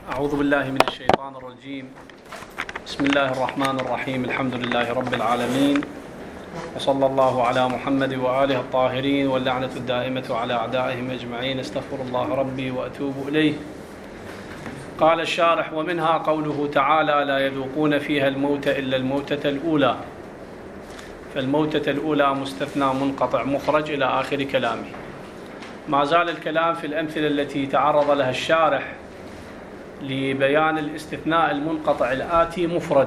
أعوذ بالله من الشيطان الرجيم. بسم الله الرحمن الرحيم. الحمد لله رب العالمين، وصلى الله على محمد وآله الطاهرين، واللعنة الدائمة على أعدائهم أجمعين. استغفر الله ربي وأتوب إليه. قال الشارح: ومنها قوله تعالى: لا يذوقون فيها الموت إلا الموتة الأولى. فالموتة الأولى مستثنى منقطع مخرج إلى آخر كلامه. ما زال الكلام في الأمثلة التي تعرض لها الشارح لبيان الاستثناء المنقطع الآتي مفرد،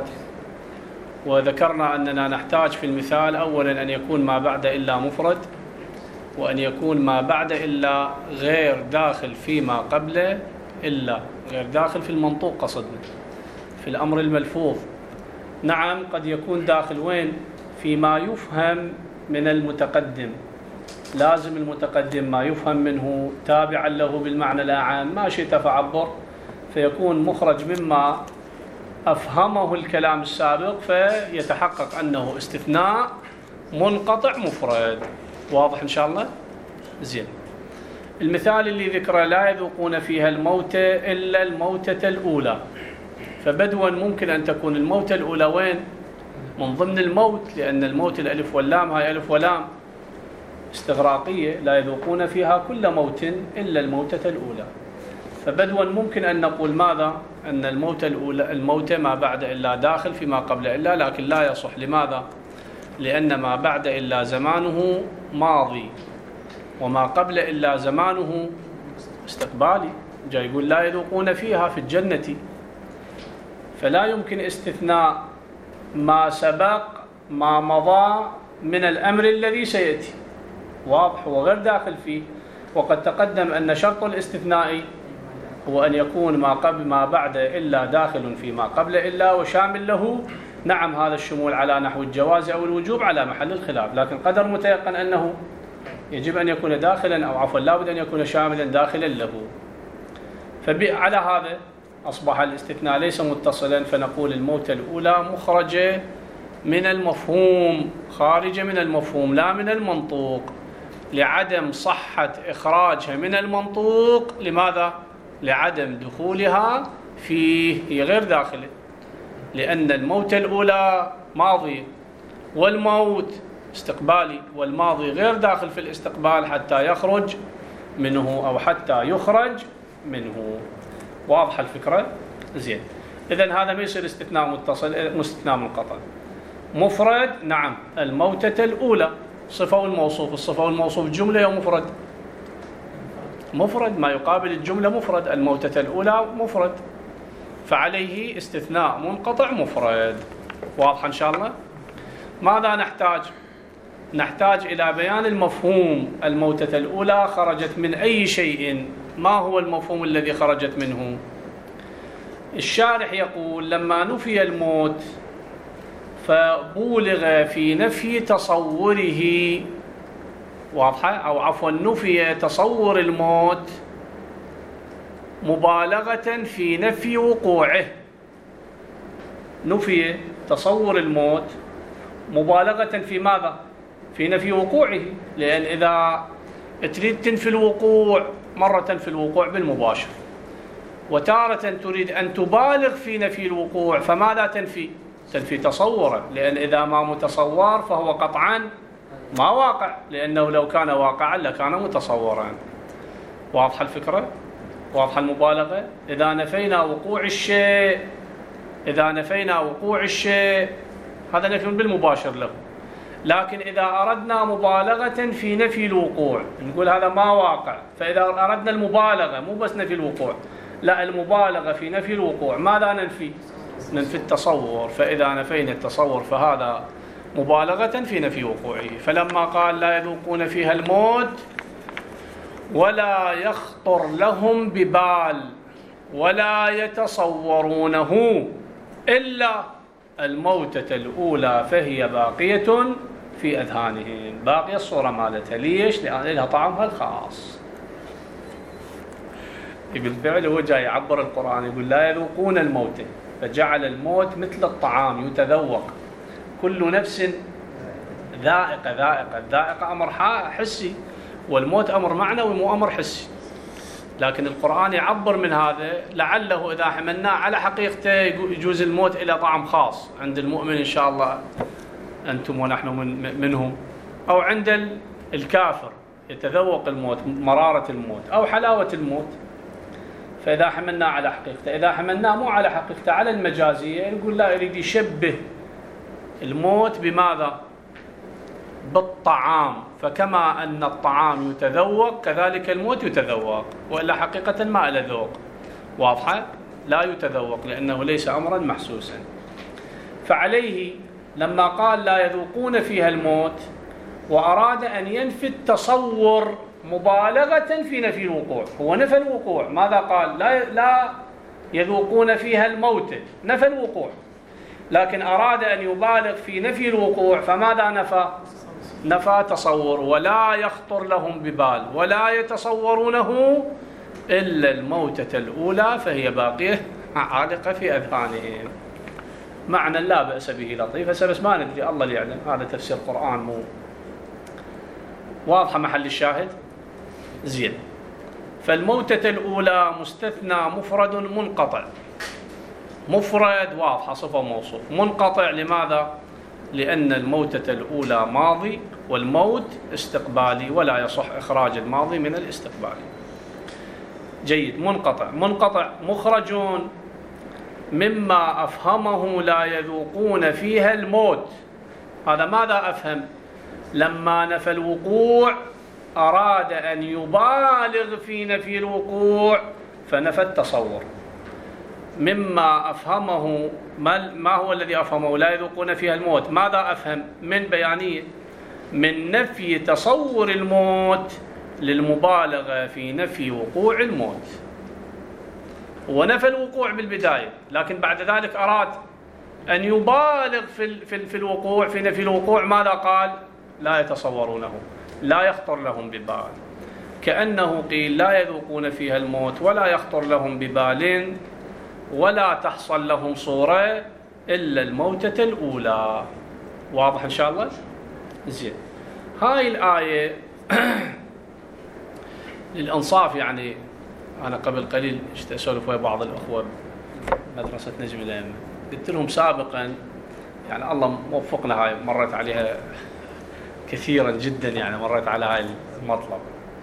وذكرنا أننا نحتاج في المثال أولا أن يكون ما بعد إلا مفرد، وأن يكون ما بعد إلا غير داخل فيما قبل إلا، غير داخل في المنطوق قصدنا، في الأمر الملفوظ. نعم، قد يكون داخل وين؟ فيما يفهم من المتقدم، لازم المتقدم ما يفهم منه تابعا له بالمعنى الأعام، ما شئت فعبر، فيكون مخرج مما أفهمه الكلام السابق، فيتحقق أنه استثناء منقطع مفرد. واضح إن شاء الله؟ زين. المثال اللي ذكره: لا يذوقون فيها الموت إلا الموتة الأولى. فبدوا ممكن أن تكون الموتة الأولى وين؟ من ضمن الموت، لأن الموت الألف واللام هاي ألف ولام استغراقية، لا يذوقون فيها كل موت إلا الموتة الأولى. فبدوا ممكن أن نقول ماذا؟ أن الموتة الأولى، الموتة ما بعد إلا داخل فيما قبل إلا، لكن لا يصح. لماذا؟ لأن ما بعد إلا زمانه ماضي، وما قبل إلا زمانه استقبالي. جاي يقول لا يذوقون فيها في الجنة، فلا يمكن استثناء ما سبق ما مضى من الأمر الذي سيأتي. واضح؟ هو غير داخل فيه. وقد تقدم أن شرط الاستثناء هو أن يكون ما قبل ما بعد إلا داخل فيما قبل إلا وشامل له. نعم، هذا الشمول على نحو الجواز أو الوجوب على محل الخلاف، لكن قدر متيقن أنه يجب أن يكون داخلا، أو عفوا لا بد أن يكون شاملا داخلا له. فعلى هذا أصبح الاستثناء ليس متصلا، فنقول الموتة الأولى مخرجة من المفهوم، خارجة من المفهوم لا من المنطوق، لعدم صحة إخراجها من المنطوق. لماذا؟ لعدم دخولها فيه، هي غير داخلة، لأن الموت الأولى ماضي والموت استقبالي، والماضي غير داخل في الاستقبال حتى يخرج منه أو حتى يخرج منه. واضح الفكرة؟ زين. إذن هذا ما يصير استثناء متصل، استثناء منقطع مفرد. نعم، الموتة الأولى صفة والموصوف، الصفة والموصوف جملة أو مفرد؟ مفرد، ما يقابل الجملة مفرد. الموتة الأولى مفرد، فعليه استثناء منقطع مفرد. واضح إن شاء الله؟ ماذا نحتاج؟ نحتاج إلى بيان المفهوم. الموتة الأولى خرجت من أي شيء؟ ما هو المفهوم الذي خرجت منه؟ الشارح يقول: لما نفي الموت فبولغ في نفي تصوره. واضحة؟ أو عفوا، نفي تصور الموت مبالغة في نفي وقوعه. نفي تصور الموت مبالغة في ماذا؟ في نفي وقوعه. لأن إذا تريد تنفي الوقوع، مرة تنفي الوقوع بالمباشر، وتارة تريد أن تبالغ في نفي الوقوع، فماذا تنفي؟ تنفي تصوره، لأن إذا ما متصور فهو قطعا ما واقع، لأنه لو كان واقعا لكان متصورا. واضحة الفكرة؟ واضحة المبالغة؟ إذا نفينا وقوع الشيء، إذا نفينا وقوع الشيء هذا نفي بالمباشر له. لكن إذا أردنا مبالغة في نفي الوقوع نقول هذا ما واقع. فإذا أردنا المبالغة مو بس نفي الوقوع، لا، المبالغة في نفي الوقوع، ماذا ننفي؟ ننفي التصور. فإذا نفينا التصور فهذا مبالغة في نفي وقوعه. فلما قال لا يذوقون فيها الموت ولا يخطر لهم ببال ولا يتصورونه إلا الموتة الأولى فهي باقية في أذهانهم، باقية الصورة مالتها. ليش؟ لأن لها طعمها الخاص. بالفعل هو جاي يعبر القرآن، يقول لا يذوقون الموت، فجعل الموت مثل الطعام يتذوق. كل نفس ذائقة. الذائقة أمر حسي، والموت أمر معنوي مو أمر حسي. لكن القرآن يعبر من هذا لعله إذا حملناه على حقيقته يجوز الموت إلى طعم خاص عند المؤمن إن شاء الله أنتم ونحن منهم، أو عند الكافر يتذوق الموت، مرارة الموت أو حلاوة الموت. فإذا حملناه على حقيقته، إذا حملناه مو على حقيقته على المجازية نقول لا، يريد يشبه الموت بماذا؟ بالطعام، فكما أن الطعام يتذوق كذلك الموت يتذوق، وإلا حقيقة ما له ذوق، واضحة؟ لا يتذوق لأنه ليس أمرا محسوسا. فعليه لما قال لا يذوقون فيها الموت وأراد أن ينفي التصور مبالغة في نفي الوقوع، هو نفى الوقوع، ماذا قال؟ لا يذوقون فيها الموت، نفى الوقوع، لكن أراد أن يبالغ في نفي الوقوع، فماذا نفى؟ نفى تصور، ولا يخطر لهم ببال ولا يتصورونه إلا الموتة الأولى فهي باقية عالقة في أذهانهم. معنى لا بأس به لطيف، بس ما ندري، الله اللي يعلم، هذا تفسير قرآن مو واضحة محل الشاهد. زين. فالموتة الأولى مستثنى مفرد منقطع، مفرد واضحة صفة موصوف، منقطع لماذا؟ لأن الموتة الأولى ماضي والموت استقبالي، ولا يصح إخراج الماضي من الاستقبالي. جيد. منقطع مخرج مما أفهمه لا يذوقون فيها الموت. هذا ماذا أفهم؟ لما نفى الوقوع أراد أن يبالغ في نفي الوقوع فنفى التصور. مما أفهمه، ما هو الذي أفهمه؟ لا يذوقون فيها الموت، ماذا أفهم؟ من بيانية، من نفي تصور الموت للمبالغة في نفي وقوع الموت. ونفى الوقوع بالبداية، لكن بعد ذلك أراد أن يبالغ في الوقوع، في نفي الوقوع، ماذا قال؟ لا يتصورونه، لا يخطر لهم ببال، كأنه قيل لا يذوقون فيها الموت ولا يخطر لهم ببال ولا تحصل لهم صورة إلا الموتة الأولى. واضح إن شاء الله؟ زين. هاي الآية للإنصاف، يعني أنا قبل قليل أسولف ويا بعض الأخوة مدرسة نجم الأئمة، قلت لهم سابقا، يعني الله موفقنا، هاي مرت عليها كثيرا جدا، يعني مرت على هاي المطلب،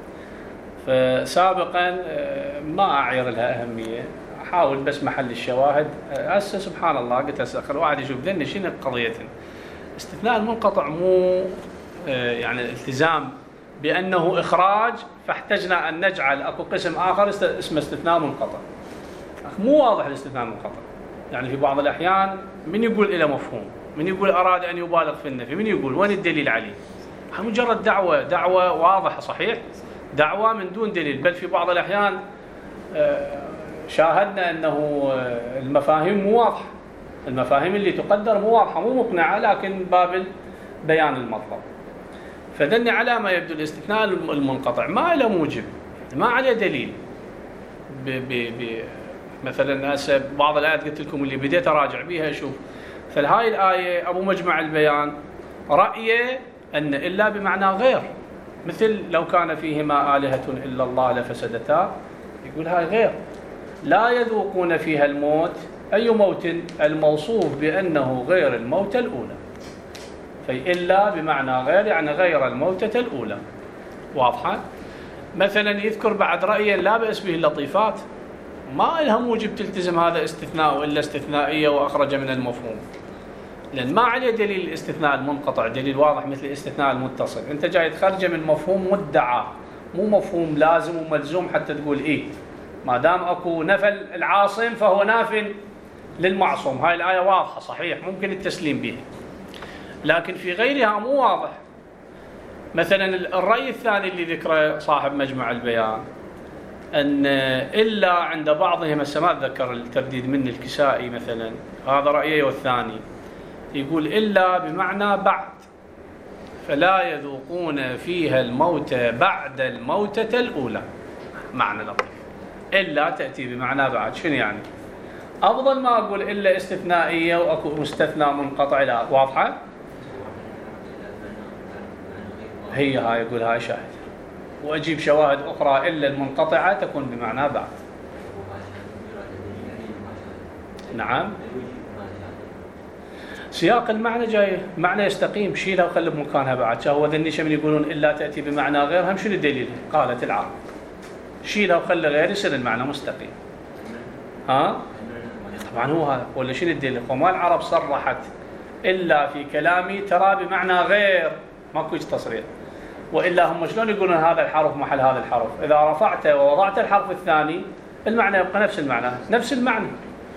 فسابقا ما أعير لها أهمية، أحاول بس محل الشواهد. هسه سبحان الله قلت هسه الواحد يشوف ذني شنو قضيتنا. استثناء المنقطع مو يعني الالتزام بأنه إخراج، فاحتجنا أن نجعل أكو قسم آخر اسمه استثناء منقطع. مو واضح الاستثناء المنقطع، يعني في بعض الأحيان من يقول إلى مفهوم، من يقول أراد أن يبالغ في النفي، من يقول وين الدليل عليه؟ مجرد دعوة واضحة، صحيح، دعوة من دون دليل. بل في بعض الأحيان شاهدنا أنه المفاهيم مو واضحة، المفاهيم اللي تقدر مو واضحة، مو مقنعة، لكن باب بيان المطلب. فدلني على ما يبدو الاستثناء المنقطع ما له موجب، ما عليه دليل. مثلا هسه بعض الآيات قلت لكم اللي بديت أراجع بيها أشوف، فهاي الآية أبو مجمع البيان رأيه أن إلا بمعنى غير، مثل لو كان فيهما آلهة إلا الله لفسدتا، يقول هاي غير. لا يذوقون فيها الموت، أي موت؟ الموصوف بأنه غير الموتة الأولى، في إلا بمعنى غير، يعني غير الموتة الأولى. واضحة؟ مثلا يذكر بعد رأيا لا بأس به اللطيفات، ما لها موجب تلتزم هذا استثناء إلا استثنائية وأخرج من المفهوم، لأن ما عليه دليل الاستثناء المنقطع، دليل واضح مثل الاستثناء المتصل. أنت جاي تخرجه من مفهوم مدعى، مو مفهوم لازم وملزوم حتى تقول إيه، ما دام أكو نفى العاصم فهو ناف للمعصوم. هاي الآية واضحة صحيح، ممكن التسليم بها، لكن في غيرها مو واضح. مثلا الرأي الثاني اللي ذكره صاحب مجمع البيان، أن إلا عند بعضهم، هسه ما أتذكر الترديد من الكسائي مثلا، هذا رأيه والثاني يقول إلا بمعنى بعد، فلا يذوقون فيها الموت بعد الموتة الأولى. معنى لطيف، إلا تأتي بمعنى بعد، شنو يعني؟ أفضل ما أقول إلا استثنائية وأكو مستثنى منقطع. لا، واضحة؟ هي هاي يقول هاي شاهد، وأجيب شواهد أخرى إلا المنقطعة تكون بمعنى بعد. نعم، سياق المعنى جاي معنى يستقيم، شيلها وخلي بمكانها بعد. هو ذني من يقولون إلا تأتي بمعنى غير، هم شنو الدليل؟ قالت العرب شيلها وخلي غير يصير المعنى مستقيم. طبعا هو هذا ولا شنو الدليل؟ وما العرب صرحت إلا في كلامي ترى بمعنى غير، ماكو تصريح. وإلا هم شلون يقولون هذا الحرف محل هذا الحرف؟ إذا رفعته ووضعت الحرف الثاني المعنى يبقى نفس المعنى، نفس المعنى.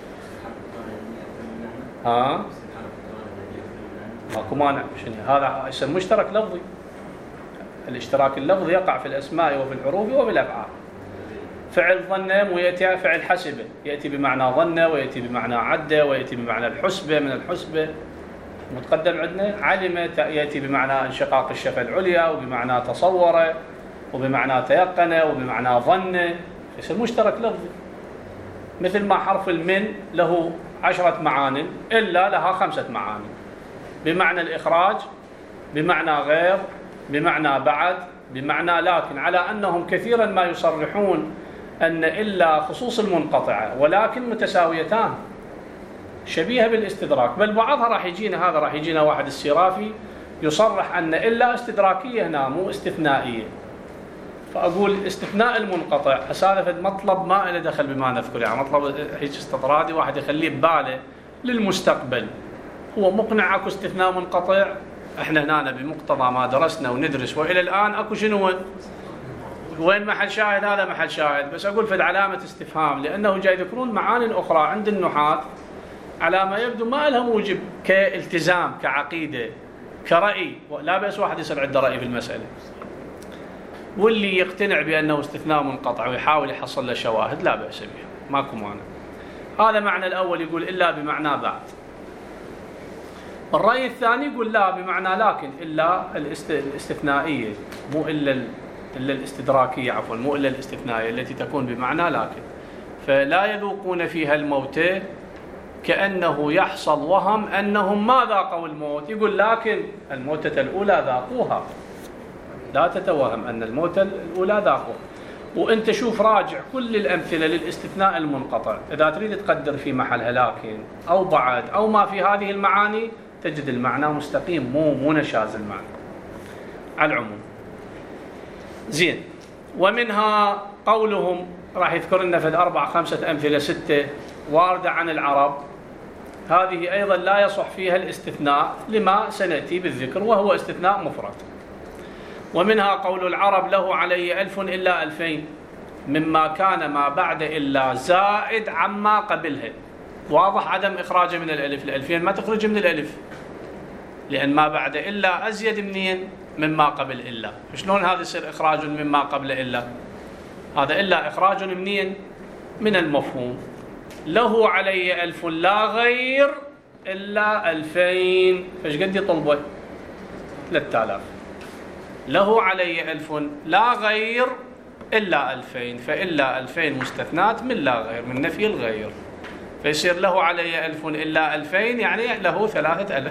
ماكو مانع. هذا يصير مشترك لفظي. الاشتراك اللفظي يقع في الأسماء وفي الحروف وفي الأفعال. فعل ظن ويأتي فعل حسبه، يأتي بمعنى ظن ويأتي بمعنى عد ويأتي بمعنى الحسبة من الحسبة. متقدم عندنا علم يأتي بمعنى انشقاق الشفة العليا وبمعنى تصور وبمعنى تيقن وبمعنى ظن، يصير مشترك لفظي. مثل ما حرف المن له 10 معان إلا لها 5 معاني، بمعنى الإخراج، بمعنى غير، بمعنى بعد، بمعنى لكن، على أنهم كثيرا ما يصرحون أن إلا خصوص المنقطعة ولكن متساويتان شبيهة بالاستدراك. بل بعضها راح يجينا، هذا راح يجينا واحد السرافي يصرح أن إلا استدراكية هنا مو استثنائية. فأقول استثناء المنقطع هذا مطلب ما له دخل بما نذكر، يعني مطلب هيك استطرادي واحد يخليه بباله للمستقبل. هو مقنع اكو استثناء منقطع؟ احنا هنا بمقتضى ما درسنا وندرس والى الان اكو شنو وين محل شاهد؟ هذا محل شاهد. بس اقول في علامه استفهام، لانه جاي يذكرون معاني اخرى عند النحاة على ما يبدو ما لها موجب كالتزام كعقيده كرأي. لا بأس واحد يصير عنده رأي في المسألة، واللي يقتنع بأنه استثناء منقطع ويحاول يحصل له شواهد لا بأس به، ماكو مانع. هذا معنى الأول يقول إلا بمعنى بعد. الرأي الثاني يقول لا بمعنى لكن، إلا الاستثنائية مو إلا الاستدراكية، عفوا مو إلا الاستثنائية التي تكون بمعنى لكن. فلا يذوقون فيها الموت، كأنه يحصل وهم أنهم ما ذاقوا الموت. يقول لكن الموتة الأولى ذاقوها، لا تتوهم أن الموتة الأولى ذاقوها. وأنت شوف راجع كل الأمثلة للاستثناء المنقطع، إذا تريد تقدر في محلها لكن أو بعد أو ما في هذه المعاني تجد المعنى مستقيم، مو نشاز المعنى على العموم. زين، ومنها قولهم راح يذكر لنا في 4 5 أمثلة 6 واردة عن العرب، هذه أيضا لا يصح فيها الاستثناء لما سنأتي بالذكر، وهو استثناء مفرد. ومنها قول العرب له علي 1000 إلا 2000 مما كان ما بعد إلا زائد عما قبلها. واضح عدم إخراجه من الألف، ال2000 ما تخرج من الألف، لأن ما بعد إلا أزيد منين؟ مما قبل إلا. شلون هذا يصير إخراج مما قبل إلا؟ هذا إلا إخراج منين؟ من المفهوم. له علي 1000 لا غير إلا 2000، فايش قد يطلبه؟ 3000. له علي 1000 لا غير إلا 2000، فإلا 2000 مستثنات من لا غير، من نفي الغير، فيصير له علي 1000 إلا 2000 يعني له 3000.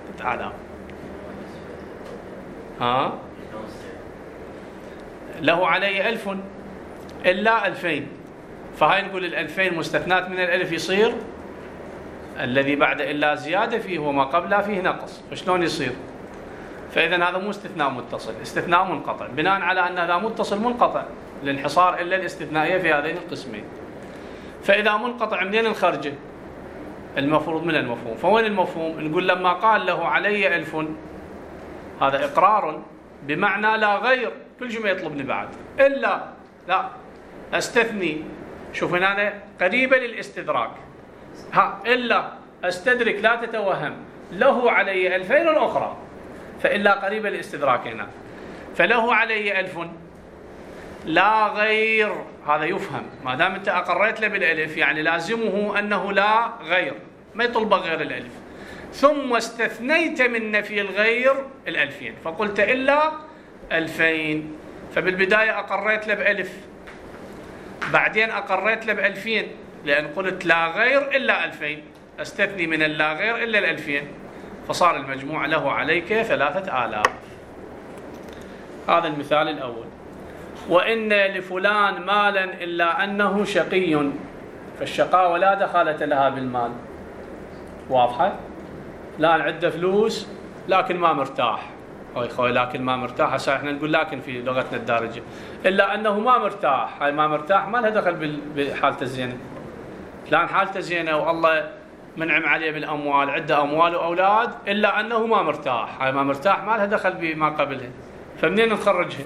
له علي 1000 إلا 2000، فهاي نقول 2000 مستثنات من الألف، يصير الذي بعد إلا زيادة فيه وما قبله فيه نقص. فشلون يصير؟ فإذا هذا مو استثناء متصل، استثناء منقطع، بناء على أن هذا متصل منقطع الانحصار إلا الاستثنائية في هذين القسمين. فإذا منقطع منين نخرجه؟ المفروض من المفهوم. فوين المفهوم؟ نقول لما قال له علي 1000 هذا إقرار بمعنى لا غير، كل شيء ما يطلبني بعد إلا، لا أستثني. شوف هنا قريبة للاستدراك، إلا أستدرك، لا تتوهم. له علي 2000 الأخرى، فإلا قريبة للاستدراك هنا. فله علي 1000 لا غير، هذا يفهم ما دام أنت أقريت له بالألف يعني لازمه أنه لا غير، ما يطلب غير الألف. ثم استثنيت من نفي الغير 2000 فقلت إلا 2000، فبالبداية أقريت له بألف، بعدين أقريت له ب2000 لأن قلت لا غير إلا 2000، أستثني من اللا غير إلا 2000، فصار المجموع له عليك 3000. هذا المثال الأول. وإن لفلان مالا إلا أنه شقي، فالشقاوة لا دخالة لها بالمال. واضحة؟ فلان عنده فلوس لكن ما مرتاح، أو خوي لكن ما مرتاح، هسه احنا نقول لكن في لغتنا الدارجة، إلا أنه ما مرتاح. هاي ما مرتاح ما لها دخل بحالته الزينة. فلان حالته زينة والله منعم عليه بالأموال، عنده أموال وأولاد، إلا أنه ما مرتاح. هاي ما مرتاح ما لها دخل بما قبلها، فمنين نخرجها؟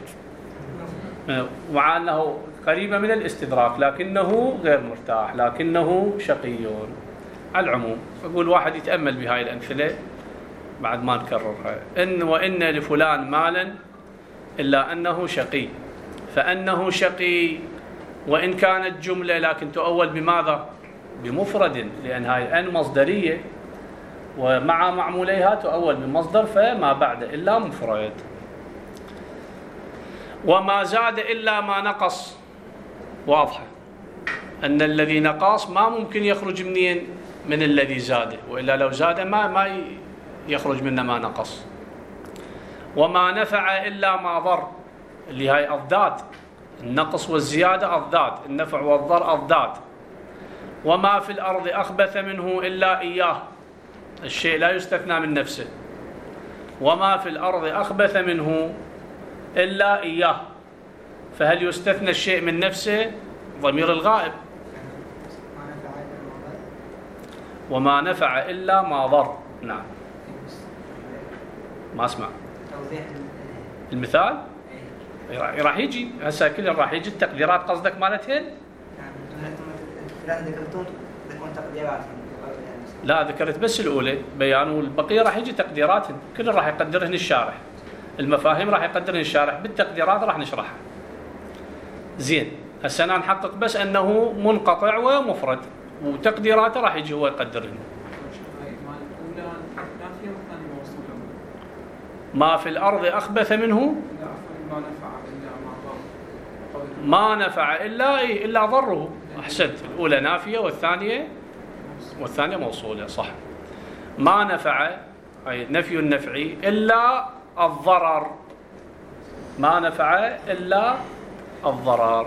مع أنه قريبة من الاستدراك، لكنه غير مرتاح، لكنه شقي. على العموم أقول واحد يتأمل بهاي الأمثلة بعد ما نكررها. وإن لفلان مالا إلا أنه شقي، فأنه شقي وإن كانت جملة لكن تؤول بماذا؟ بمفرد، لأن هاي أن مصدرية ومع معموليها تؤول بمصدر، فما بعد إلا مفرد. وما زاد إلا ما نقص. واضحة أن الذي نقص ما ممكن يخرج منين؟ من الذي زاد، وإلا لو زاد ما يخرج منه ما نقص. وما نفع إلا ما ضر، اللي هاي أضداد، النقص والزيادة أضداد، النفع والضر أضداد. وما في الأرض أخبث منه إلا إياه، الشيء لا يستثنى من نفسه. وما في الأرض أخبث منه إلا إياه، فهل يستثنى الشيء من نفسه؟ ضمير الغائب. وما نفع إلا ما ضر. نعم. ما أسمع المثال راح يجي هسه كل راح يجي التقديرات قصدك مالتهن؟ لا ذكرت بس الأولى بيان، والبقية راح يجي تقديراتهن، كل راح يقدرهن الشارح، المفاهيم راح يقدرهن الشارح، بالتقديرات راح نشرحها. زين هسه أنا نحقق بس أنه منقطع ومفرد، وتقديراته راح يجي هو يقدرهن. ما في الأرض أخبث منه ما نفع إلا ضره. أحسنت، الأولى نافية والثانية موصولة، صح. ما نفع أي نفي النفعي إلا الضرر، ما نفع إلا الضرر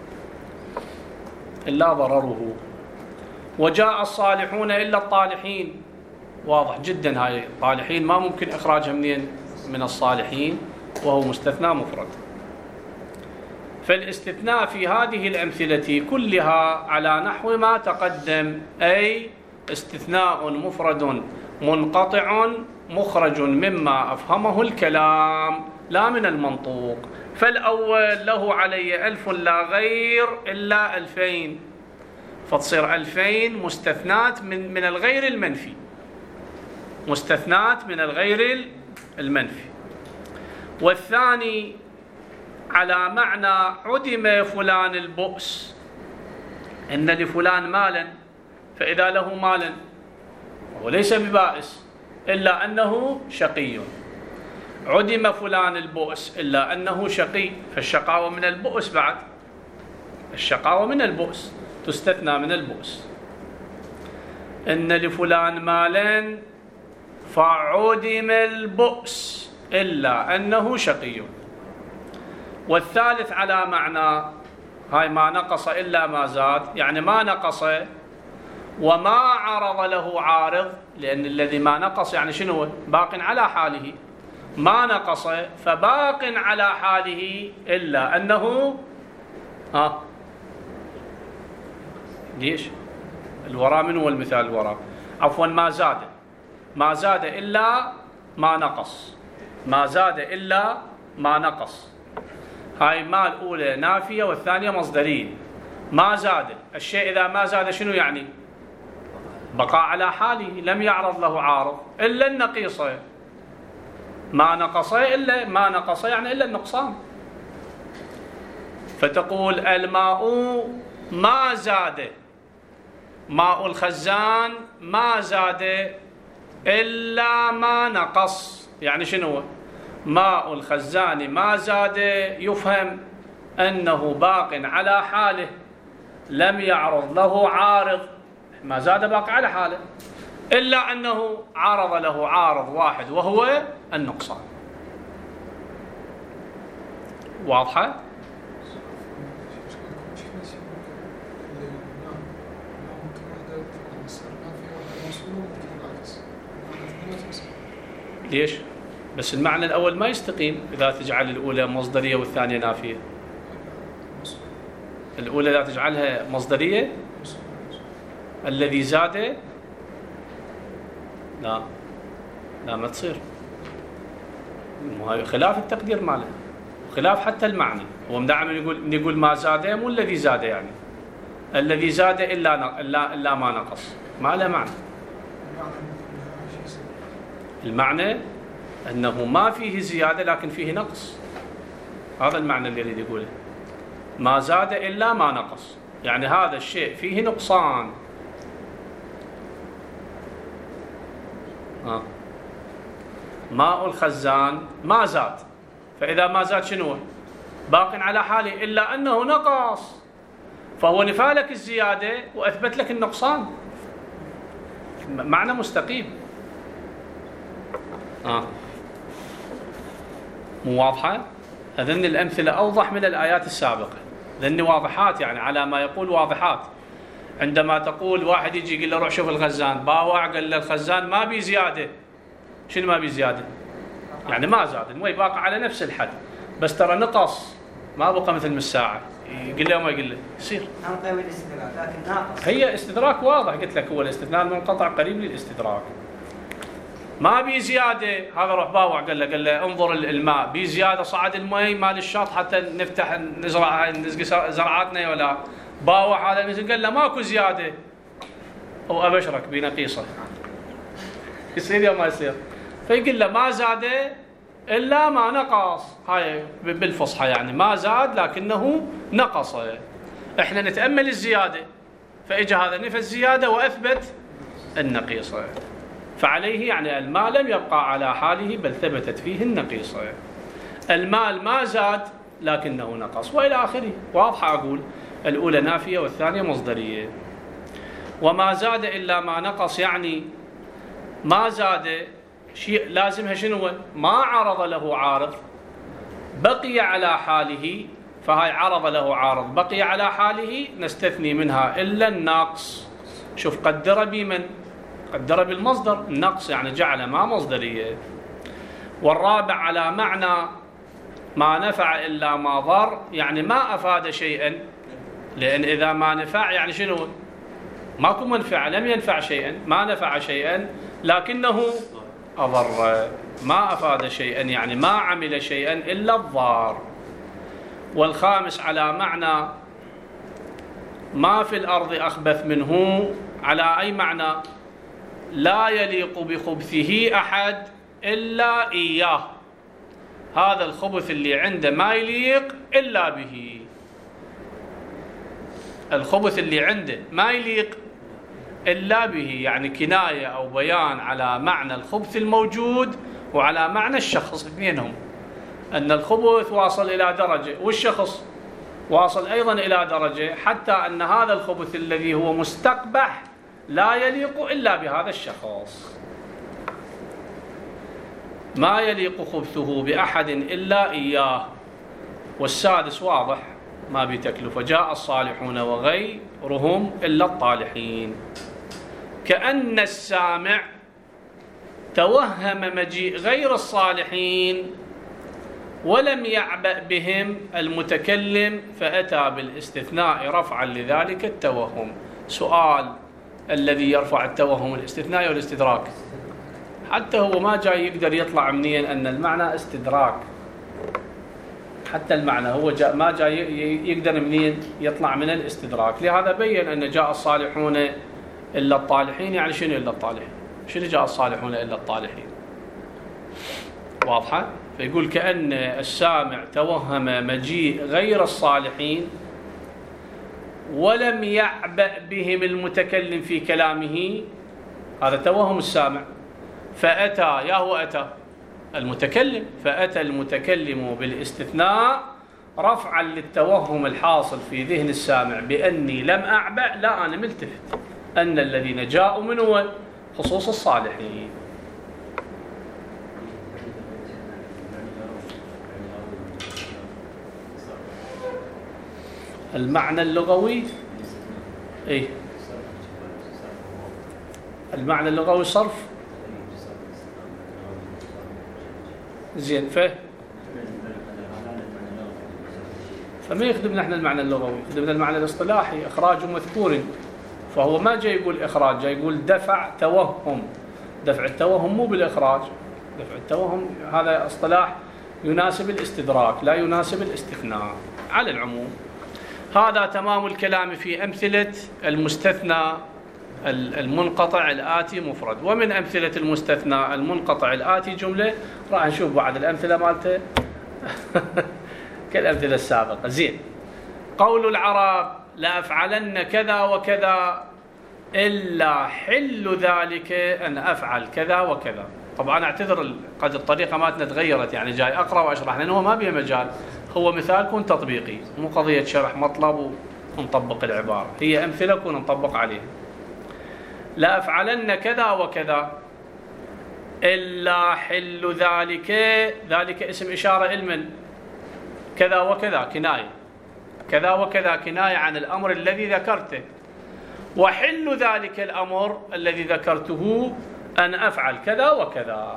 إلا ضرره. وجاء الصالحون إلا الطالحين. واضح جدا، هاي الطالحين ما ممكن إخراجها من الصالحين، وهو مستثنى مفرد. فالاستثناء في هذه الأمثلة كلها على نحو ما تقدم، أي استثناء مفرد منقطع مخرج مما أفهمه الكلام لا من المنطوق. فالأول له علي 1000 لا غير إلا 2000، فتصير 2000 مستثنات من الغير المنفي، مستثنات من الغير المنفي. والثاني على معنى عدم فلان البؤس، إن لفلان مالا، فإذا له مالا وليس ببائس إلا أنه شقي. عدم فلان البؤس إلا أنه شقي، فالشقاوة من البؤس، بعد الشقاوة من البؤس تستثنى من البؤس. إن لفلان مالا فعدم البؤس إلا أنه شقي. والثالث على معنى هاي ما نقص إلا ما زاد، يعني ما نقص وما عرض له عارض، لأن الذي ما نقص يعني شنو؟ باق على حاله. ما نقص فباق على حاله إلا أنه ليش؟ الوراء من هو المثال الوراء؟ عفوا ما زاد إلا ما نقص، ما زاد إلا ما نقص. هاي ما الأولى نافية والثانية مصدرية. ما زاد الشيء، إذا ما زاد شنو يعني؟ بقاء على حاله، لم يعرض له عارض إلا النقيصة. ما نقص إلا ما نقص يعني إلا النقصان. فتقول الماء ما زاد، ماء الخزان ما زاد إلا ما نقص، يعني شنو؟ ماء الخزان ما زاد يفهم أنه باق على حاله، لم يعرض له عارض، ما زاد باق على حاله، إلا أنه عرض له عارض واحد وهو النقصان. واضحة؟ ليش؟ بس المعنى الأول ما يستقيم إذا تجعل الأولى مصدرية والثانية نافية. الأولى لا تجعلها مصدرية، الذي زاد لا ما تصير، خلاف التقدير ماله، خلاف حتى المعنى. هو دائما يقول ما زاد، مو الذي زاد، يعني الذي زاد إلا ما نقص، ما له معنى. المعنى أنه ما فيه زيادة لكن فيه نقص، هذا المعنى اللي يريد يقوله. ما زاد إلا ما نقص، يعني هذا الشيء فيه نقصان. ماء الخزان ما زاد، فإذا ما زاد شنو؟ باق على حاله، إلا أنه نقص، فهو نفى لك الزيادة وأثبت لك النقصان. معنى مستقيم. مو واضحة؟ أظن الأمثلة أوضح من الآيات السابقة، لأن واضحات، يعني على ما يقول واضحات. عندما تقول واحد يجي يقول له روح شوف الخزان، باوع قال له الخزان ما بي زيادة. شنو ما بي زيادة؟ يعني ما زاد، المي باقي على نفس الحد، بس ترى نقص، ما بقى مثل من الساعة. يقول له ما يقول له يصير. هي استدراك واضح، قلت لك هو الاستثناء المنقطع قريب للاستدراك. ما بي زيادة، هذا روح باوع قال له انظر الماء بي زيادة، صعد المي مال الشط حتى نفتح نزرع نسقي زرعاتنا ولا باوع، هذا مثل قال له ماكو زيادة، أو أبشرك بنقيصة. يصير يا ما يصير؟ فيقول له ما زاد إلا ما نقص، هاي بالفصحى يعني ما زاد لكنه نقص. احنا نتأمل الزيادة، فإجا هذا نفى الزيادة وأثبت النقيصة، فعليه يعني المال لم يبقى على حاله بل ثبتت فيه النقيصة. المال ما زاد لكنه نقص، وإلى آخره. واضحة أقول الأولى نافية والثانية مصدرية. وما زاد إلا ما نقص، يعني ما زاد شيء لازمها شنو؟ ما عرض له عارض، بقي على حاله، فهاي عرض له عارض بقي على حاله، نستثني منها إلا النقص. شوف قدر بمن؟ قدر بالمصدر، النقص يعني جعل ما مصدرية. والرابع على معنى ما نفع إلا ما ضر، يعني ما أفاد شيئا، لأن إذا ما نفع يعني شنو؟ ماكو منفعة، لم ينفع شيئا، ما نفع شيئا لكنه أضر، ما أفاد شيئا يعني ما عمل شيئا إلا الضار. والخامس على معنى ما في الأرض أخبث منه، على أي معنى؟ لا يليق بخبثه أحد إلا إياه، هذا الخبث اللي عنده ما يليق إلا به، الخبث اللي عنده ما يليق إلا به، يعني كناية أو بيان على معنى الخبث الموجود وعلى معنى الشخص اثنينهم، أن الخبث واصل إلى درجة والشخص واصل أيضا إلى درجة، حتى أن هذا الخبث الذي هو مستقبح لا يليق إلا بهذا الشخص، ما يليق خبثه بأحد إلا إياه. والسادس واضح ما بتكلف، جاء الصالحون وغيرهم إلا الطالحين. كأن السامع توهم مجيء غير الصالحين ولم يعبأ بهم المتكلم، فأتى بالاستثناء رفعا لذلك التوهم. سؤال: الذي يرفع التوهم الاستثناء والاستدراك؟ حتى هو ما جاي يقدر يطلع منين أن المعنى استدراك، حتى المعنى هو ما جاي يقدر منين يطلع من الاستدراك. لهذا بين أن جاء الصالحون إلا الطالحين، يعني شنو إلا الطالحين؟ شنو جاء الصالحون إلا الطالحين؟ واضحة؟ فيقول كأن السامع توهم مجيء غير الصالحين ولم يعبأ بهم المتكلم في كلامه، هذا توهم السامع، فأتى هو أتى المتكلم، فأتى المتكلم بالاستثناء رفعا للتوهم الحاصل في ذهن السامع بأني لم أعبأ، لا أنا ملتفت أن الذين جاءوا من هو خصوص الصالحين. المعنى اللغوي إيه؟ المعنى اللغوي صرف زين. فما يخدمنا احنا المعنى اللغوي، يخدمنا المعنى الاصطلاحي، إخراج مذكور. فهو ما جاي يقول إخراج، جاي يقول دفع توهم. دفع التوهم مو بالإخراج، دفع التوهم هذا اصطلاح يناسب الاستدراك لا يناسب الاستثناء. على العموم هذا تمام الكلام في أمثلة المستثنى المنقطع الآتي مفرد. ومن أمثلة المستثنى المنقطع الآتي جملة، راح نشوف بعض الأمثلة مالته كالأمثلة السابقة. زين. قول العرب لأفعلن كذا وكذا إلا حل ذلك أن أفعل كذا وكذا. طبعا أعتذر قد الطريقة مالتنا تغيرت، يعني جاي أقرأ وأشرح لأنه ما بيه مجال، هو مثال كون تطبيقي، مو قضية شرح مطلب ونطبق العبارة، هي أمثلة كون نطبق عليها. لأفعلن كذا وكذا إلا حل ذلك. ذلك اسم إشارة المن، كذا وكذا كناية، كذا وكذا كناية عن الأمر الذي ذكرته، وحل ذلك الأمر الذي ذكرته أن أفعل كذا وكذا.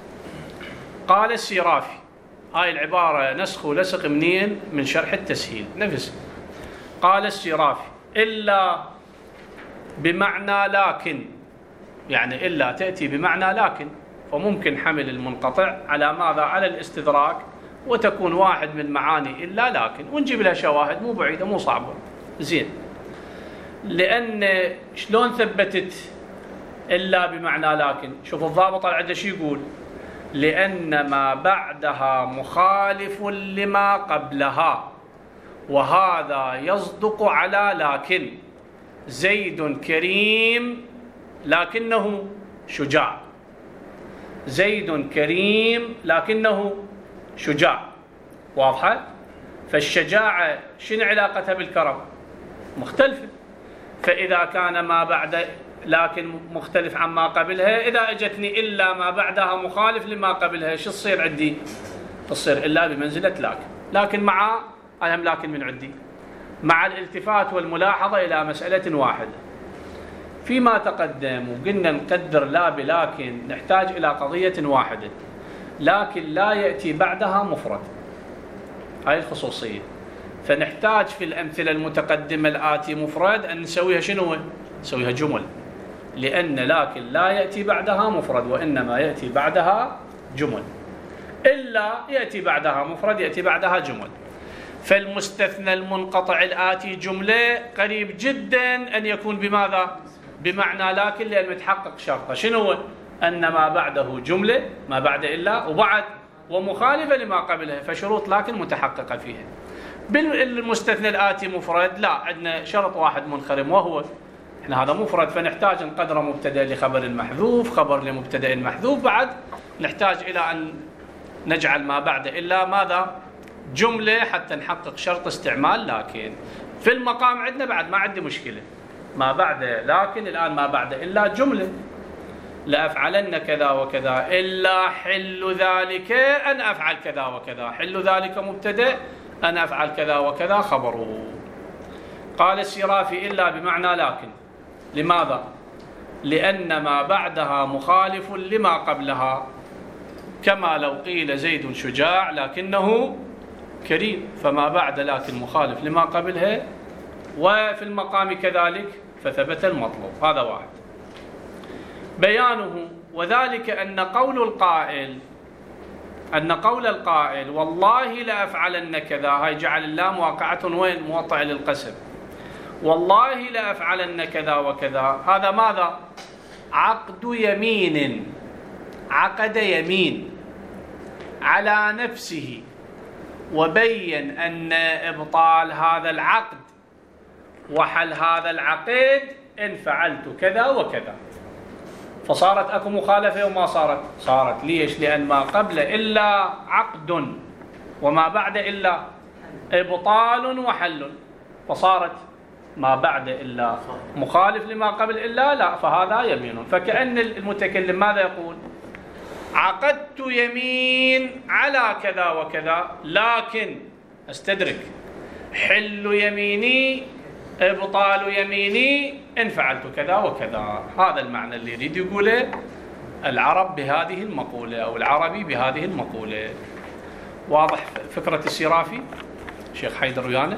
قال السيرافي، هاي العبارة نسخ ولصق منين؟ من شرح التسهيل نفسه. قال السيرافي إلا بمعنى لكن، يعني إلا تأتي بمعنى لكن، فممكن حمل المنقطع على ماذا؟ على الاستدراك، وتكون واحد من معاني إلا لكن، ونجيب لها شواهد مو بعيدة مو صعبة. زين. لأن شلون ثبتت إلا بمعنى لكن؟ شوف الضابط العدة شو يقول؟ لأن ما بعدها مخالف لما قبلها، وهذا يصدق على لكن. زيد كريم لكنه شجاع، زيد كريم لكنه شجاع، واضحة؟ فالشجاعة شنو علاقتها بالكرم؟ مختلفة. فإذا كان ما بعد لكن مختلف عما قبلها، إذا أجتني إلا ما بعدها مخالف لما قبلها، شو تصير عندي؟ تصير إلا بمنزلة لكن مع أهم لكن من عندي، مع الالتفات والملاحظة إلى مسألة واحدة. فيما تقدم وقلنا نقدر لا بلكن نحتاج إلى قضية واحدة، لكن لا يأتي بعدها مفرد، هاي الخصوصية. فنحتاج في الأمثلة المتقدمة الآتي مفرد أن نسويها شنو؟ نسويها جمل، لأن لكن لا يأتي بعدها مفرد وإنما يأتي بعدها جمل. إلا يأتي بعدها مفرد، يأتي بعدها جمل. فالمستثنى المنقطع الآتي جملة قريب جدا أن يكون بماذا؟ بمعنى لكن، لأن متحقق شرطه شنو؟ أن ما بعده جملة، ما بعد إلا وبعد ومخالفة لما قبلها، فشروط لكن متحققة فيها. بالمستثنى الآتي مفرد لا، عندنا شرط واحد منخرم، وهو احنا هذا مفرد، فنحتاج نقدر مبتدأ لخبر محذوف، خبر لمبتدأ محذوف، بعد نحتاج إلى أن نجعل ما بعد إلا ماذا؟ جملة، حتى نحقق شرط استعمال لكن. في المقام عندنا بعد ما عندي مشكلة، ما بعد لكن الآن ما بعد إلا جملة. لأفعلن كذا وكذا إلا حل ذلك أن أفعل كذا وكذا. حل ذلك مبتدأ، أن أفعل كذا وكذا خبره. قال السيرافي إلا بمعنى لكن. لماذا؟ لأن ما بعدها مخالف لما قبلها، كما لو قيل زيد شجاع لكنه كريم، فما بعد لكن مخالف لما قبلها، وفي المقام كذلك فثبت المطلوب. هذا واحد. بيانه وذلك أن قول القائل والله لأفعلن كذا، هاي جعل اللام واقعة وين؟ موطئ للقسم. والله لأفعلن كذا وكذا، هذا ماذا؟ عقد يمين، عقد يمين على نفسه، وبين أن إبطال هذا العقد وحل هذا العقد إن فعلت كذا وكذا. فصارت أكو مخالفة وما صارت؟ صارت. ليش؟ لأن ما قبل إلا عقد، وما بعد إلا إبطال وحل، فصارت ما بعد إلا مخالف لما قبل إلا لا، فهذا يمين. فكأن المتكلم ماذا يقول؟ عقدت يمين على كذا وكذا، لكن استدرك حل يميني إبطال يميني إن فعلت كذا وكذا. هذا المعنى اللي يريد يقوله العرب بهذه المقولة أو العربي بهذه المقولة. واضح فكرة السرافي شيخ حيدر ويانا؟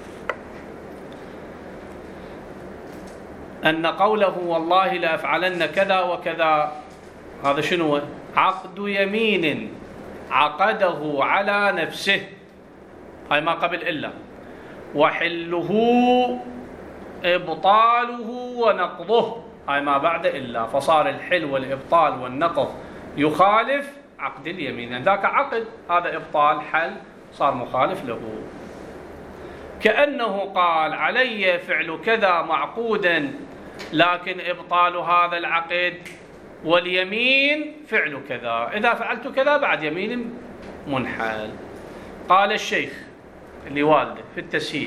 أن قوله والله لأفعلن كذا وكذا هذا شنو؟ عقد يمين عقده على نفسه، هاي ما قبل إلا، وحله إبطاله ونقضه، هاي ما بعد إلا، فصار الحل والإبطال والنقض يخالف عقد اليمين. ذاك عقد، هذا إبطال حل صار مخالف له. كأنه قال علي فعل كذا معقودا، لكن إبطال هذا العقد واليمين فعل كذا، إذا فعلت كذا بعد يمين منحل. قال الشيخ اللي والده في التسهيل: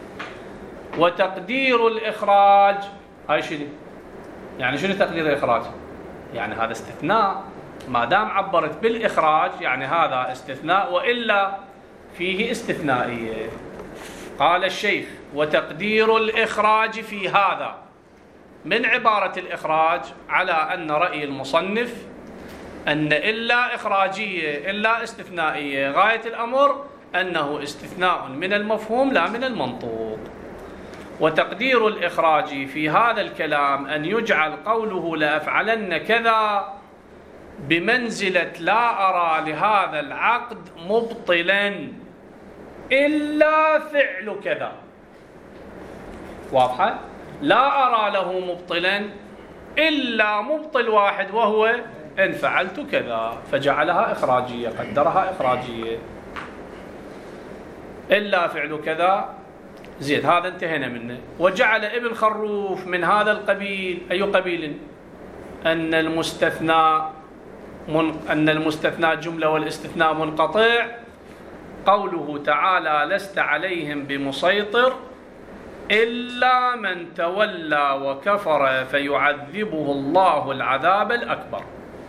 وتقدير الإخراج، هاي شنو؟ يعني شنو تقدير الإخراج؟ يعني هذا استثناء، ما دام عبرت بالإخراج يعني هذا استثناء، وإلا فيه استثنائية. قال الشيخ: وتقدير الإخراج في هذا من عبارة الإخراج على أن رأي المصنف أن إلا إخراجية إلا استثنائية، غاية الأمر أنه استثناء من المفهوم لا من المنطوق. وتقدير الإخراج في هذا الكلام أن يجعل قوله لأفعلن كذا بمنزلة لا أرى لهذا العقد مبطلا إلا فعل كذا. واضحة؟ لا أرى له مبطلا إلا مبطل واحد، وهو إن فعلت كذا، فجعلها إخراجية، قدرها إخراجية. إلا فعل كذا زيد، هذا انتهينا منه. وجعل ابن خروف من هذا القبيل، أي قبيل؟ أن المستثنى جملة والاستثناء منقطع. قوله تعالى: لست عليهم بمسيطر إلا من تولى وكفر فيعذبه الله العذاب الأكبر.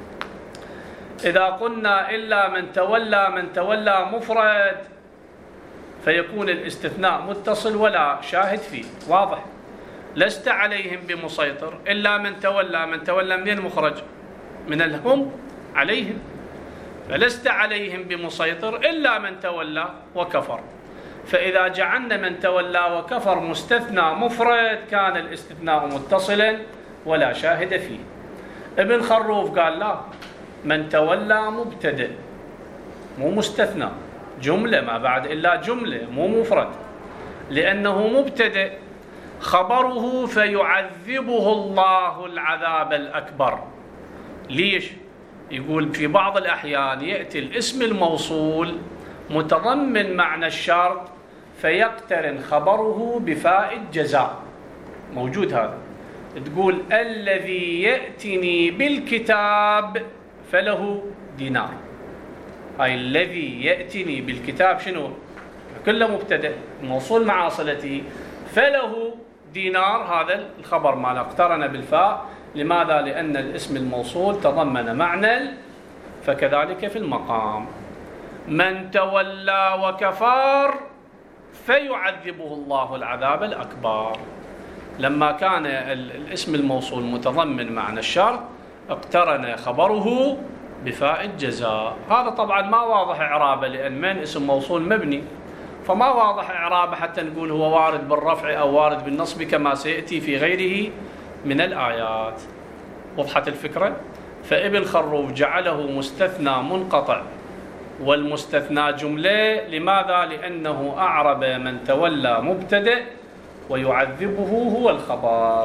إذا قلنا إلا من تولى مفرد فيكون الاستثناء متصل ولا شاهد فيه. واضح؟ لست عليهم بمسيطر إلا من تولى منين مخرج؟ من الهم عليهم، فلست عليهم بمسيطر إلا من تولى وكفر. فإذا جعلنا من تولى وكفر مستثنى مفرد كان الاستثناء متصلا ولا شاهد فيه. ابن خروف قال لا، من تولى مبتدئ مو مستثنى، جملة ما بعد إلا جملة مو مفرد، لأنه مبتدئ. خبره فيعذبه الله العذاب الأكبر. ليش؟ يقول في بعض الأحيان يأتي الاسم الموصول متضمن معنى الشرط فيقترن خبره بفاء الجزاء، موجود هذا. تقول الذي يأتني بالكتاب فله دينار، هاي الذي يأتني بالكتاب شنو؟ كله مبتدأ موصول مع صلته، فله دينار، هذا الخبر ماله اقترن بالفاء. لماذا؟ لأن الاسم الموصول تضمن معنى، فكذلك في المقام. من تولى وكفر فيعذبه الله العذاب الأكبر. لما كان الاسم الموصول متضمن معنى الشرط اقترن خبره بفاء الجزاء. هذا طبعا ما واضح إعرابه، لأن من اسم موصول مبني، فما واضح إعرابه حتى نقول هو وارد بالرفع أو وارد بالنصب كما سيأتي في غيره من الآيات. وضحت الفكرة؟ فابن خروف جعله مستثنى منقطع والمستثنى جملة. لماذا؟ لأنه أعرب من تولى مبتدئ ويعذبه هو الخبر.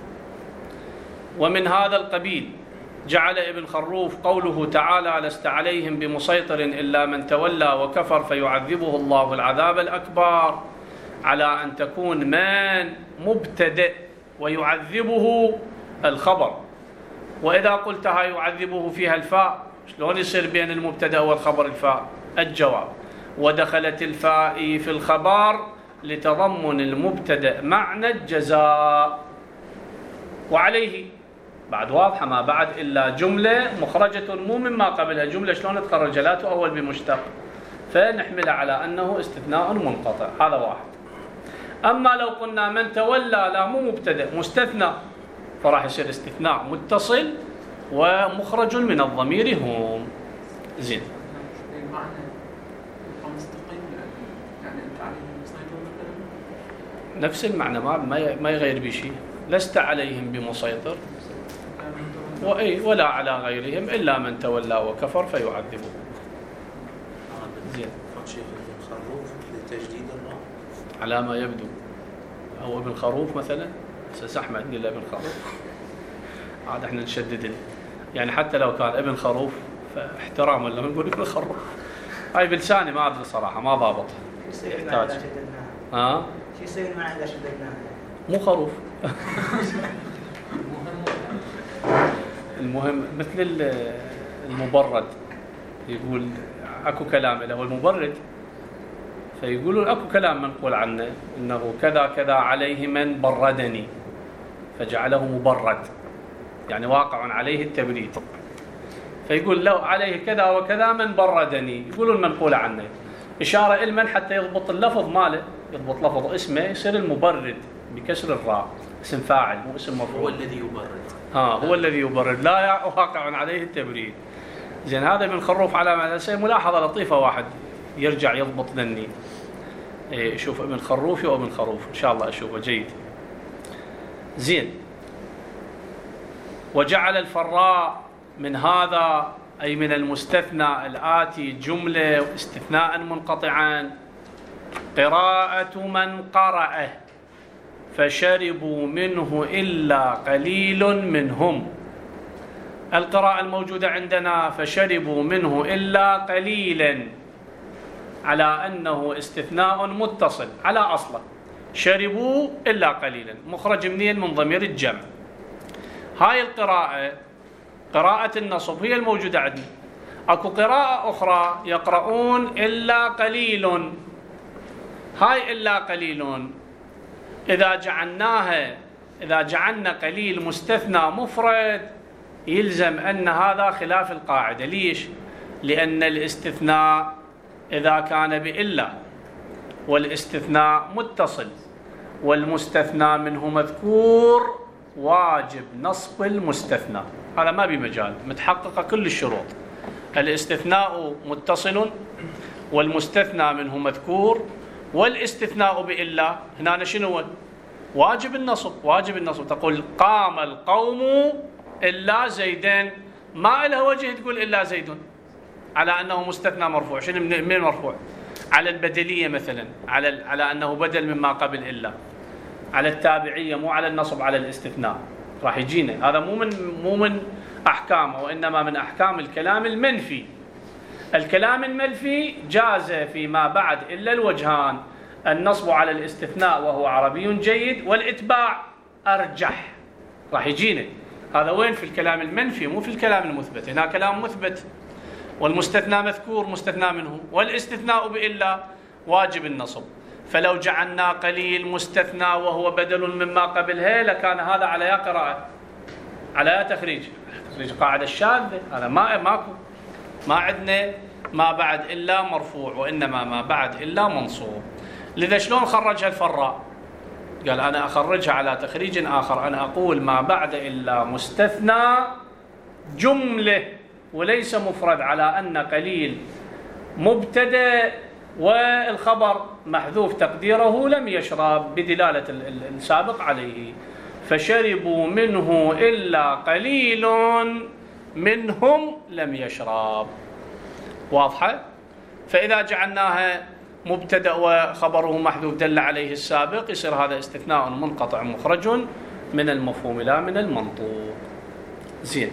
ومن هذا القبيل جعل ابن خروف قوله تعالى: لست عليهم بمسيطر إلا من تولى وكفر فيعذبه الله العذاب الأكبر، على أن تكون من مبتدئ ويعذبه الخبر. وإذا قلتها يعذبه فيها الفاء، شلون يصير بين المبتدأ والخبر الفاء؟ الجواب: ودخلت الفاء في الخبر لتضمن المبتدأ معنى الجزاء. وعليه بعد واضحة ما بعد إلا جملة مخرجة مو مما قبلها جملة، شلون تخرج؟ لا تؤول بمشتق، فنحمل على أنه استثناء منقطع. هذا واحد. أما لو قلنا من تولى لا مو مبتدأ مستثنى، فراح يصير استثناء متصل ومخرج من الضمير هم. زين. نفس المعنى ما يغير بشيء. لست عليهم بمسيطر ولا على غيرهم إلا من تولى وكفر فيعذبه. زين. لتجديد الراء على ما يبدو. أو ابن خروف مثلا سأحمد قل ابن خروف عاد احنا نشدد يعني حتى لو كان ابن خروف فاحتراما لما نقول ابن خروف هاي بلساني ما أدري صراحة ما ضابط يحتاج. شو يصير معنا إذا شددناها؟ مو خروف. المهم مثل المبرد يقول اكو كلام له المبرد فيقولون اكو كلام منقول عنه انه كذا كذا عليه من بردني فجعله مبرد يعني واقع عليه التبريد فيقول لو عليه كذا وكذا من بردني يقولون منقول عنه إشارة إلمن حتى يضبط اللفظ ماله يضبط لفظ اسمه يصير المبرد بكسر الراء اسم فاعل مو اسم مفعول. هو الذي يبرد. هو الذي يبرد لا واقع عليه التبريد. زين هذا ابن خروف على ما ملاحظة لطيفة واحد يرجع يضبط ذني شوف ابن خروفي وابن خروف إن شاء الله أشوفه جيد. زين. وجعل الفراء من هذا أي من المستثنى الآتي جملة استثناء منقطعا قراءة من قرأه فشربوا منه إلا قليل منهم. القراءة الموجودة عندنا فشربوا منه إلا قليلا على أنه استثناء متصل على أصله شربوا إلا قليلا مخرج منين من ضمير الجمع. هاي القراءة قراءة النصب هي الموجودة عندنا. أكو قراءة أخرى يقرؤون إلا قليل. هاي إلا قليل إذا جعلنا قليل مستثنى مفرد يلزم أن هذا خلاف القاعدة. ليش؟ لأن الاستثناء إذا كان بإلا والاستثناء متصل والمستثنى منه مذكور واجب نصب المستثنى. هذا ما بمجال متحققة كل الشروط. الاستثناء متصل والمستثنى منه مذكور والاستثناء بإلا هنا شنو واجب النصب. تقول قام القوم إلا زيدين ما له وجه تقول إلا زيد على أنه مستثنى مرفوع. شنو من مرفوع؟ على البدلية مثلا على أنه بدل مما قبل إلا على التابعية مو على النصب على الاستثناء راح يجينا. هذا مو من أحكامه وإنما من أحكام الكلام المنفي. الكلام المنفي جاز فيما بعد إلا الوجهان النصب على الاستثناء وهو عربي جيد والإتباع أرجح راح يجينا. هذا وين في الكلام المنفي مو في الكلام المثبت. هنا كلام مثبت والمستثنى مذكور مستثنى منه والاستثناء بإلا واجب النصب. فلو جعلنا قليل مستثنى وهو بدل مما قبلها لكان هذا على يا قراءة على يا تخريج قاعدة الشاذة. هذا ماكو ما عندنا ما بعد إلا مرفوع وإنما ما بعد إلا منصوب. لذا شلون خرجها الفراء؟ قال أنا أخرجها على تخريج آخر. أنا أقول ما بعد إلا مستثنى جملة وليس مفرد على أن قليل مبتدأ والخبر محذوف تقديره لم يشرب بدلالة السابق عليه. فشربوا منه إلا قليل منهم لم يشرب. واضحة؟ فإذا جعلناها مبتدأ وخبره محذوف دل عليه السابق يصير هذا استثناء منقطع مخرج من المفهوم لا من المنطوق. زين.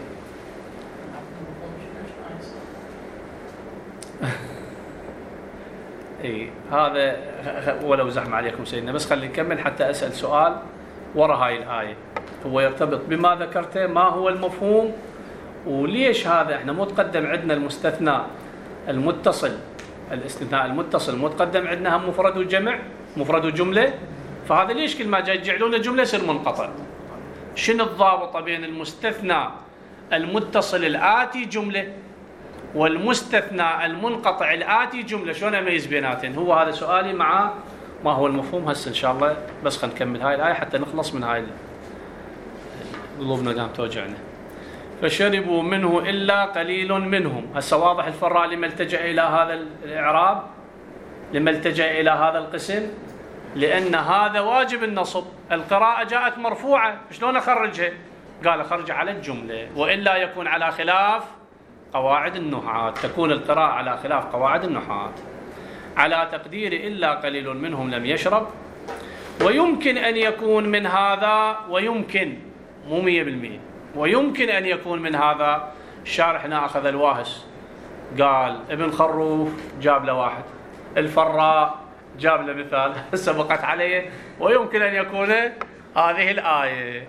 هذا ولو زحمة عليكم سيدنا بس خلي نكمل حتى أسأل سؤال وراء هاي الآية هو يرتبط بما ذكرته. ما هو المفهوم وليش هذا احنا متقدم عندنا المستثنى المتصل الاستثناء المتصل متقدم عندنا هم مفرد وجمع مفرد وجملة. فهذا ليش كل ما جاي يجعلون الجملة يصير منقطع؟ شنو الضابطة بين المستثنى المتصل الآتي جملة والمستثنى المنقطع الآتي جملة؟ شلون أميز بيناتهم؟ هو هذا سؤالي مع ما هو المفهوم هسه إن شاء الله. بس خلينا نكمل هاي الآية حتى نخلص من هاي قلوبنا قام توجعنا. فشربوا منه إلا قليل منهم. هسه واضح الفراء لما التجأ إلى هذا الإعراب، لما التجأ إلى هذا القسم، لأن هذا واجب النصب. القراءة جاءت مرفوعة، شلون أخرجها؟ قال أخرجها على الجملة، وإلا يكون على خلاف قواعد النحاة، تكون القراءة على خلاف قواعد النحاة. على تقدير إلا قليل منهم لم يشرب. ويمكن أن يكون من هذا، ويمكن مو 100%، ويمكن أن يكون من هذا. الشارح هنا أخذ الواهس، قال ابن خروف جاب له واحد، الفراء جاب له مثال سبقت عليه، ويمكن أن يكون هذه الآية.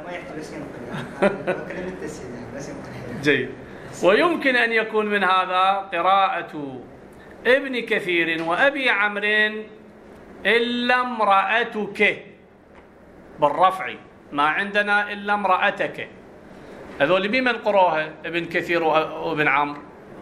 جيد. ويمكن أن يكون من هذا قراءة ابن كثير وأبي عمرو إلا امرأتك بالرفع، ما عندنا إلا امرأتك. هذول بمن قروها؟ ابن كثير وابن عمرو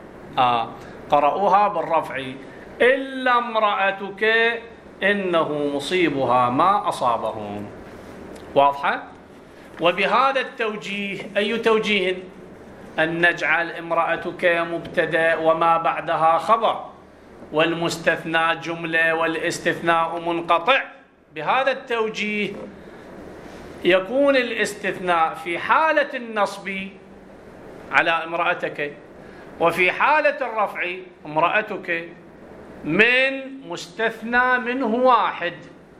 قرأوها بالرفع، إلا امرأتك إنه مصيبها ما أصابهم. واضحة؟ وبهذا التوجيه، أي توجيه؟ أن نجعل امرأتك مبتدأ وما بعدها خبر، والمستثنى جملة والاستثناء منقطع. بهذا التوجيه يكون الاستثناء في حالة النصب على امرأتك، وفي حالة الرفع امرأتك من مستثنى منه واحد.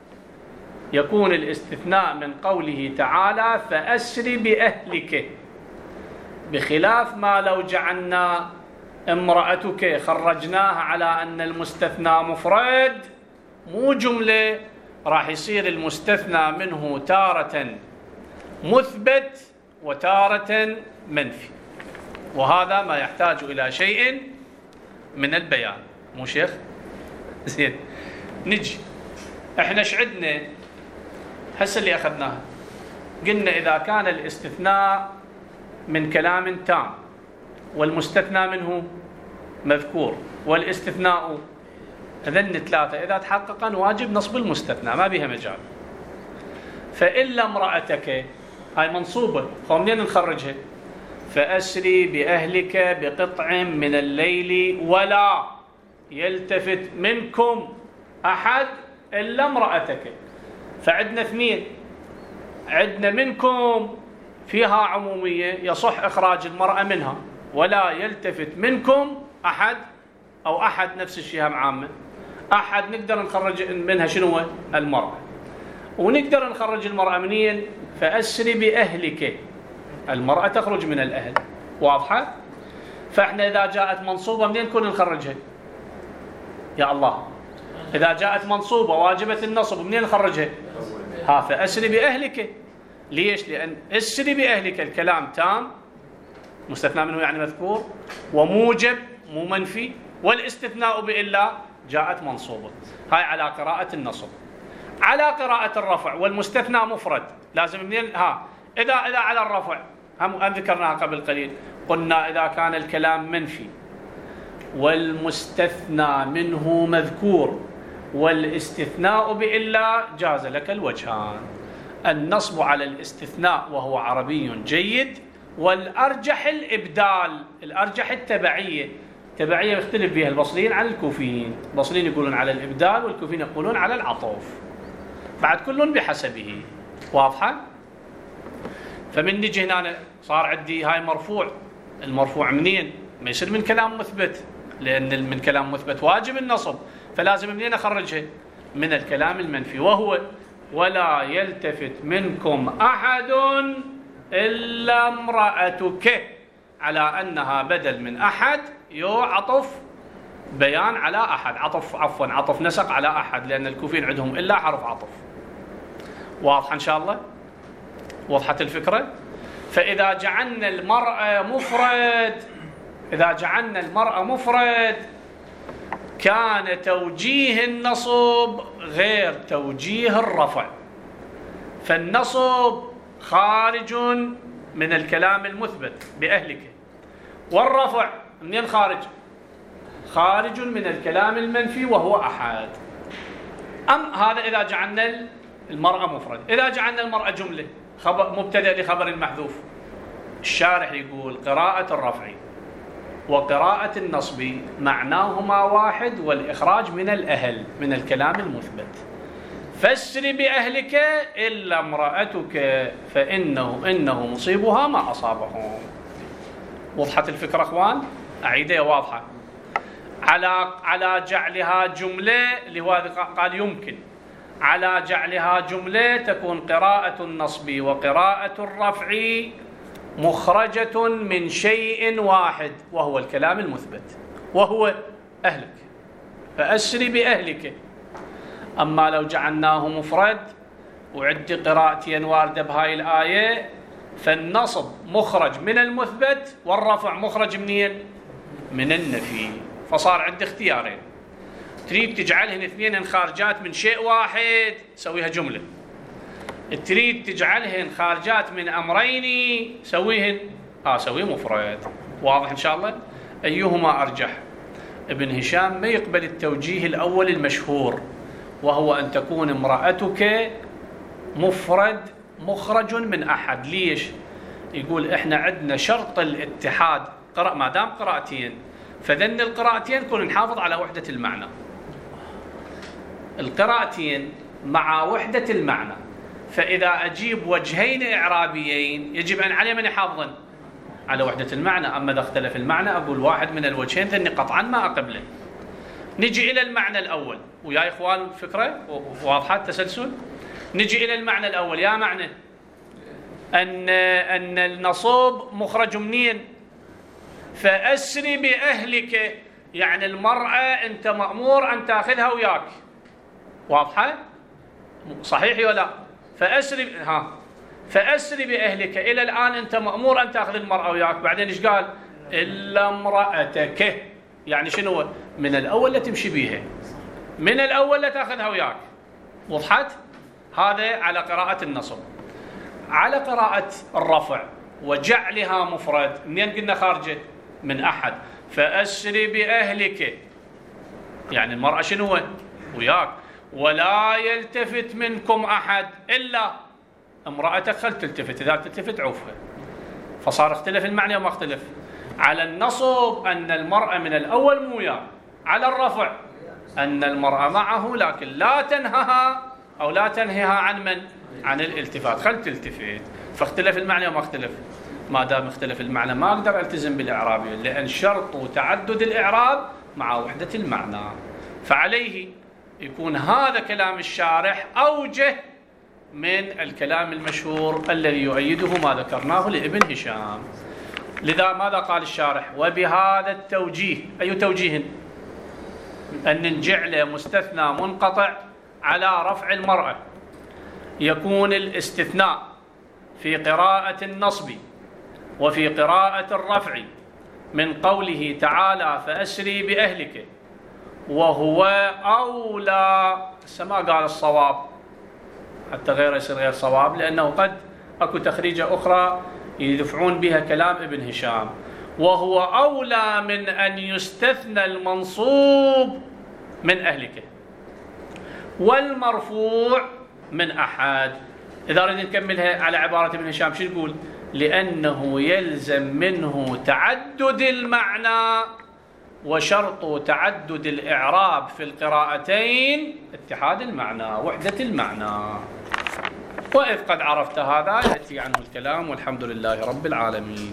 يكون الاستثناء من قوله تعالى فأسر بأهلك، بخلاف ما لو جعلنا امرأتك خرجناها على أن المستثنى مفرد مو جملة، راح يصير المستثنى منه تارة مثبت وتارة منفي، وهذا ما يحتاج إلى شيء من البيان. مو شيخ؟ زين. نجي احنا ايش عندنا هسه اللي اخذناه؟ قلنا اذا كان الاستثناء من كلام تام والمستثنى منه مذكور والاستثناء اذن ثلاثه اذا تحققا واجب نصب المستثنى، ما بها مجال. فإلا امرأتك هاي منصوبه، فمنين نخرجها؟ فأسري بأهلك بقطع من الليل ولا يلتفت منكم أحد إلا امرأتك. فعندنا اثنين، عندنا منكم فيها عمومية يصح إخراج المرأة منها، ولا يلتفت منكم أحد، أو أحد نفس الشيء هم عامة. أحد نقدر نخرج منها شنو؟ المرأة. ونقدر نخرج المرأة منين؟ فأسري بأهلك، المرأة تخرج من الأهل. واضحة؟ فإحنا إذا جاءت منصوبة منين نكون نخرجها؟ يا الله، إذا جاءت منصوبة واجبة النصب منين نخرجها؟ فأسري بأهلك. ليش؟ لأن أسري بأهلك الكلام تام، مستثنى منه يعني مذكور، وموجب مو منفي، والاستثناء بإلا جاءت منصوبة. هاي على قراءة النصب. على قراءة الرفع والمستثنى مفرد لازم منين؟ إذا على الرفع هم ذكرناها قبل قليل، قلنا إذا كان الكلام منفي والمستثنى منه مذكور والاستثناء بإلا جاز لك الوجهان، النصب على الاستثناء وهو عربي جيد، والأرجح الإبدال، الأرجح التبعية. التبعية يختلف فيها البصريين عن الكوفيين، البصريين يقولون على الإبدال والكوفيين يقولون على العطوف، بعد كل بحسبه. واضحة؟ فمن نجي هنا صار عندي هاي مرفوع، المرفوع منين؟ ما يصير من كلام مثبت، لأن من كلام مثبت واجب النصب، فلازم منين أخرجها؟ من الكلام المنفي، وهو ولا يلتفت منكم أحد إلا امرأتك، على أنها بدل من أحد عطف بيان على أحد، عطف نسق على أحد، لأن الكوفيين عندهم إلا حرف عطف. واضح إن شاء الله؟ وضحت الفكرة؟ فإذا جعلنا المرأة مفرد، كان توجيه النصب غير توجيه الرفع، فالنصب خارج من الكلام المثبت بأهلك، والرفع منين خارج من الكلام المنفي وهو أحد. هذا إذا جعلنا المرأة مفرد. إذا جعلنا المرأة جملة مبتدأ لخبر محذوف الشارح يقول قراءة الرفع وقراءة النصب معناهما واحد، والإخراج من الأهل من الكلام المثبت. فاسر بأهلك إلا امرأتك فإنه مصيبها ما أصابهم. وضحت الفكرة أخوان؟ أعيدها واضحة. على جعلها جملة، لهذا قال يمكن على جعلها جملة تكون قراءة النصب وقراءة الرفع مخرجة من شيء واحد وهو الكلام المثبت وهو أهلك، فأسر بأهلك. أما لو جعلناه مفرد وعندي قراءتين واردة بهاي الآية، فالنصب مخرج من المثبت والرفع مخرج منين؟ من النفي. فصار عندي اختيارين، تريد تجعلهن اثنين خارجات من شيء واحد سويها جملة، تريد تجعلهن خارجات من أمرين سويه مفرد. واضح إن شاء الله؟ أيهما أرجح؟ ابن هشام ما يقبل التوجيه الأول المشهور، وهو أن تكون امرأتك مفرد مخرج من أحد. ليش؟ يقول إحنا عندنا شرط الاتحاد، ما دام قراءتين فذن القراءتين كن نحافظ على وحدة المعنى. القراءتين مع وحدة المعنى، فإذا أجيب وجهين إعرابيين يجب أن عليه من يحافظن على وحدة المعنى. أما إذا اختلف المعنى أقول واحد من الوجهين ذني قطعا ما أقبله. نجي إلى المعنى الأول ويا إخوان الفكرة واضحة التسلسل. نجي إلى المعنى الأول، يا معنى أن النصوب مخرج منين؟ فأسري بأهلك، يعني المرأة أنت مأمور أن تأخذها وياك. واضحة؟ صحيح ولا لا؟ فأسري بأهلك، إلى الآن أنت مأمور أن تأخذ المرأة وياك. بعدين إيش قال؟ إلا امرأتك، يعني شنو؟ من الأول لا تمشي بيها، من الأول لا تأخذها وياك. وضحت؟ هذا على قراءة النصب. على قراءة الرفع وجعلها مفرد، منين قلنا خارجة؟ من أحد. فأسري بأهلك، يعني المرأة شنو؟ وياك. ولا يلتفت منكم أحد إلا امرأتك، خل تلتفت، إذا تلتفت عوفها. فصار اختلف المعنى وما اختلف. على النصب أن المرأة من الأول مو وياه، على الرفع أن المرأة معه لكن لا تنهها أو لا تنهيها عن من؟ عن الالتفات، خل تلتفت. فاختلف المعنى وما اختلف. ما دام اختلف المعنى ما أقدر ألتزم بالإعرابي، لأن شرط تعدد الإعراب مع وحدة المعنى. فعليه يكون هذا كلام الشارح أوجه من الكلام المشهور الذي يؤيده ما ذكرناه لابن هشام. لذا ماذا قال الشارح؟ وبهذا التوجيه، أي توجيه؟ أن نجعل مستثنى منقطع على رفع المرأة، يكون الاستثناء في قراءة النصب وفي قراءة الرفع من قوله تعالى فأسري بأهلك، وهو أولى. ما قال الصواب حتى غير يصير غير صواب، لأنه قد أكو تخريجة أخرى يدفعون بها كلام ابن هشام. وهو أولى من أن يستثنى المنصوب من أهلك والمرفوع من أحد. إذا أريد نكملها على عبارة ابن هشام شو يقول؟ لأنه يلزم منه تعدد المعنى، وشرط تعدد الإعراب في القراءتين اتحاد المعنى وحدة المعنى. وإذ قد عرفت هذا يأتي عنه الكلام، والحمد لله رب العالمين.